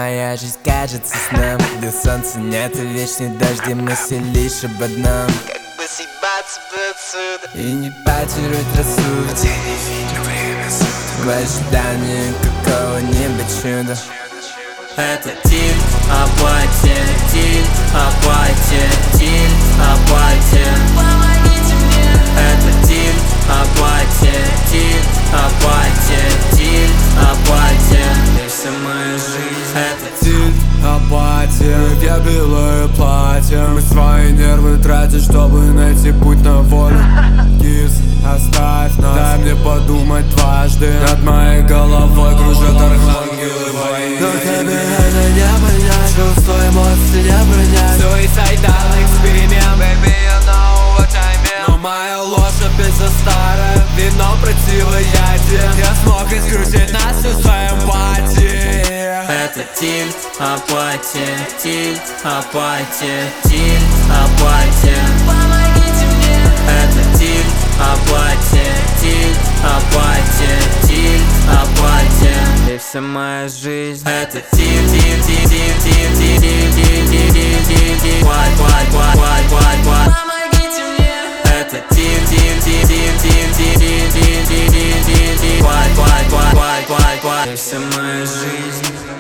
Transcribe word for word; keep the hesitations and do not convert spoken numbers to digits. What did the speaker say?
моя жизнь кажется сном, где солнца нет и вечные дожди, мысли лишь об одном: как бы съебаться отсюда и не потерять рассудок. Я не видел время суток в ожидании какого-нибудь чуда. Это Тиль, апатия, Тиль, апатия, Тиль, апатия. Помогите мне. Это Тиль, апатия, Тиль, апатия, Тиль, апатия. И вся моя жизнь. Это Тиль, апатия, я белое платье. Мы свои нервы тратим, чтобы найти путь на волю. Кис, оставь нас, дай мне подумать дважды. Над моей головой кружат архангелы вои. Но тебе это не понять, чувства, эмоции не принять. Суицидал эксперимент, baby, you know what I mean. Но моя ложь опять за старое вино противоядие. Я смог искрутить нас всю свою эмпатию. Это Тиль, апатия, Тиль, апатия, Тиль, апатия. Помогите мне. Это Тиль, апатия, Тиль, апатия, Тиль, апатия. И вся моя жизнь. Это Тиль, Тиль, Тиль, Тиль, Тиль, Тиль, Тиль, Тиль, Тиль, Тиль, Тиль. Вай, вай, вай, вай, вай, вай. Помогите мне. Это Тиль, Тиль, Тиль, Тиль, Тиль, Тиль, Тиль, Тиль, Тиль, Тиль, Тиль, Тиль. Вай, вай, вай, вай, вай, вай. И вся моя жизнь.